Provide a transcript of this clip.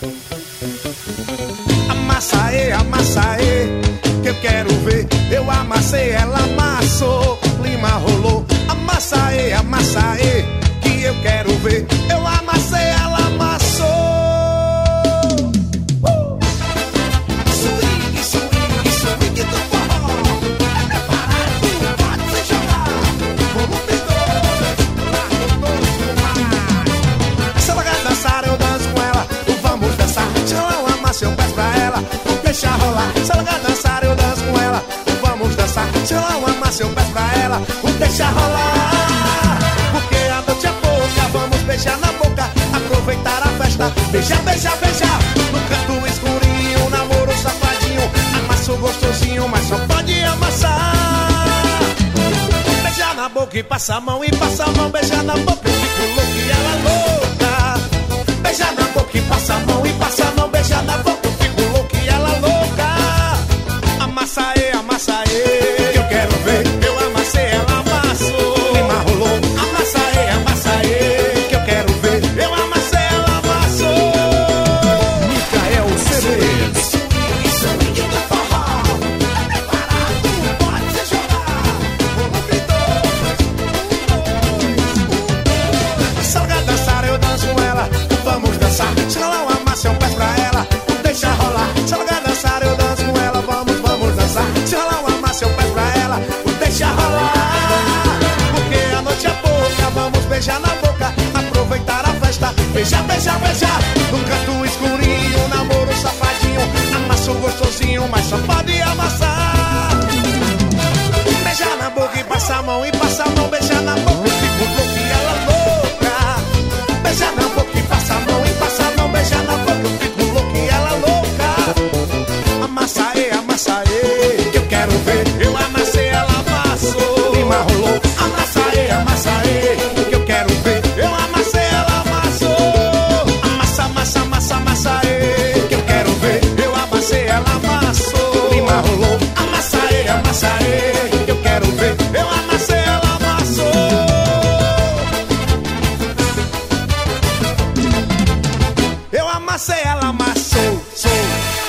Amassa aí, que eu quero ver. Eu amassei, ela amassou, o clima rolou. Amassa aí, que eu quero ver. Eu amassei, ela amassou. Swing, swing, swing do forró. É preparado, pode se jogar. Volume 2, largo 2. Se ela quer dançar, eu danço com ela. Vamos dançar, se ela amasse, eu peço pra ela. Deixa rolar, se ela quer dançar, eu danço com ela. Vamos dançar, se ela amasse, eu peço pra ela. Deixa rolar, porque a noite é pouca. Vamos beijar na boca, aproveitar a festa. Beija, beija, beija, no canto escurinho, namoro safadinho. Amasso gostosinho, mas só pode amassar. Beija na boca e passa a mão, e passa a mão. Beija na boca, eu fico louco e ela louca. Beija na boca e passa a mão, e passa a mão. Beija na boca, eu fico louco e ela louca. Amassa aí, que eu quero ver. Eu amassei, ela amassou. Clima rolou. Amassa aí, que eu quero ver. Eu amassei, ela amassou. Micael Ceres. Swing do forró. É preparado, pode se jogar. Volume 2. Se ela quer dançar, eu danço com ela. Vamos dançar, se ela não amasse, eu peço pra ela. Deixa rolar, se ela quer dançar, eu danço com ela. Vamos dançar, se ela não amasse, eu peço pra ela. Deixa rolar, porque a noite é pouca. Vamos beijar na boca, aproveitar a festa. Beija, beija, beija, no canto escurinho, namoro safadinho. Amasso gostosinho, mas só pode amassar. Beija na boca e passa a mão, e passa a mão. Beija